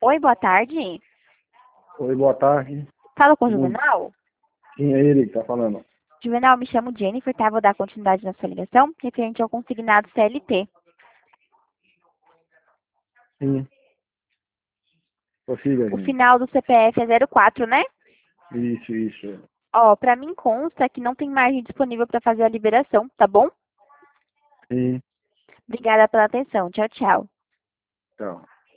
Oi, boa tarde. Oi, boa tarde. Fala com o Bom, Juvenal. quem é ele que tá falando? Juvenal, me chamo Jennifer, tá? Vou dar continuidade na sua ligação, referente ao consignado CLT. Sim, prossiga, O gente. final do CPF é 04, né? Isso. Ó, pra mim consta que não tem margem disponível para fazer a liberação, tá bom? Sim, Obrigada pela atenção. Tchau, tchau. então.